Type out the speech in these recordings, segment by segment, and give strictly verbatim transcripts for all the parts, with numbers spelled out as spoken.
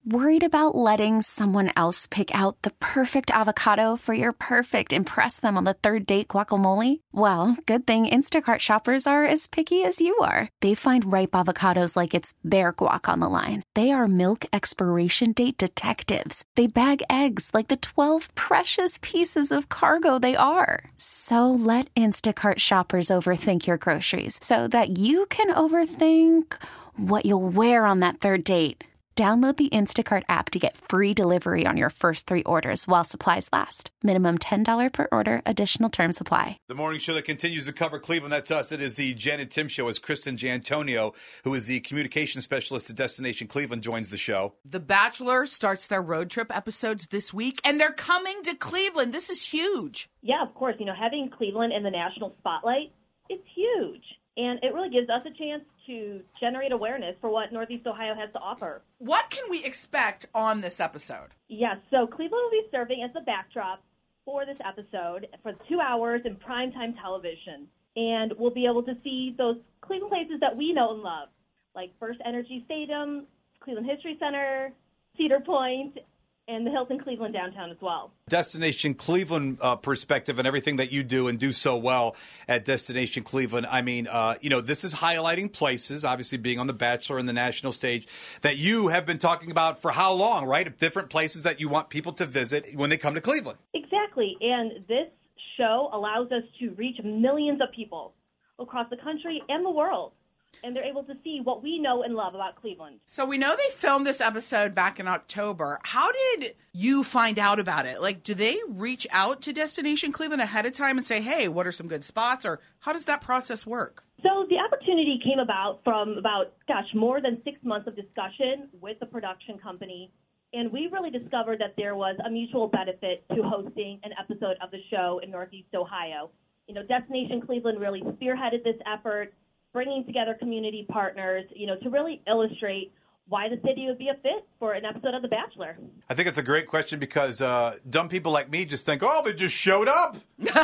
Worried about letting someone else pick out the perfect avocado for your perfect impress them on the third date guacamole? Well, good thing Instacart shoppers are as picky as you are. They find ripe avocados like it's their guac on the line. They are milk expiration date detectives. They bag eggs like the twelve precious pieces of cargo they are. So let Instacart shoppers overthink your groceries so that you can overthink what you'll wear on that third date. Download the Instacart app to get free delivery on your first three orders while supplies last. Minimum ten dollars per order. Additional terms apply. The morning show that continues to cover Cleveland, that's us. It is the Jen and Tim show as Kristen Jantonio, who is the communication specialist at Destination Cleveland, joins the show. The Bachelor starts their road trip episodes this week, and they're coming to Cleveland. This is huge. Yeah, of course. You know, having Cleveland in the national spotlight, it's huge. And it really gives us a chance to generate awareness for what Northeast Ohio has to offer. What can we expect on this episode? Yes, so Cleveland will be serving as the backdrop for this episode for two hours in primetime television. And we'll be able to see those Cleveland places that we know and love, like First Energy Stadium, Cleveland History Center, Cedar Point, and the Hilton Cleveland downtown as well. Destination Cleveland uh, perspective and everything that you do and do so well at Destination Cleveland. I mean, uh, you know, this is highlighting places, obviously being on The Bachelor and the national stage, that you have been talking about for how long, right? Different places that you want people to visit when they come to Cleveland. Exactly. And this show allows us to reach millions of people across the country and the world. And they're able to see what we know and love about Cleveland. So we know they filmed this episode back in October. How did you find out about it? Like, do they reach out to Destination Cleveland ahead of time and say, hey, what are some good spots? Or how does that process work? So the opportunity came about from about, gosh, more than six months of discussion with the production company. And we really discovered that there was a mutual benefit to hosting an episode of the show in Northeast Ohio. You know, Destination Cleveland really spearheaded this effort, bringing together community partners, you know, to really illustrate why the city would be a fit for an episode of The Bachelor. I think it's a great question because uh, dumb people like me just think, oh, they just showed up.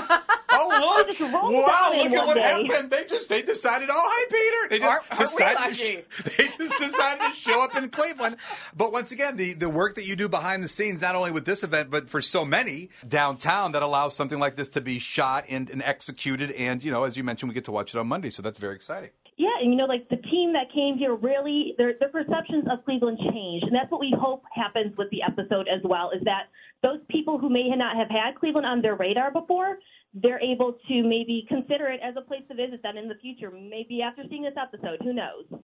Oh, look. Wow, look at what day. happened. They just they decided, oh, hi, Peter. They just, Aren't, decided, aren't to sh- they just decided to show up in Cleveland. But once again, the, the work that you do behind the scenes, not only with this event, but for so many downtown that allows something like this to be shot and, and executed. And, you know, as you mentioned, we get to watch it on Monday. So that's very exciting. Yeah, and, you know, like the team that came here really, their, their perceptions of Cleveland changed. And that's what we hope happens with the episode as well, is that those people who may not have had Cleveland on their radar before, they're able to maybe consider it as a place to visit them in the future, maybe after seeing this episode. Who knows?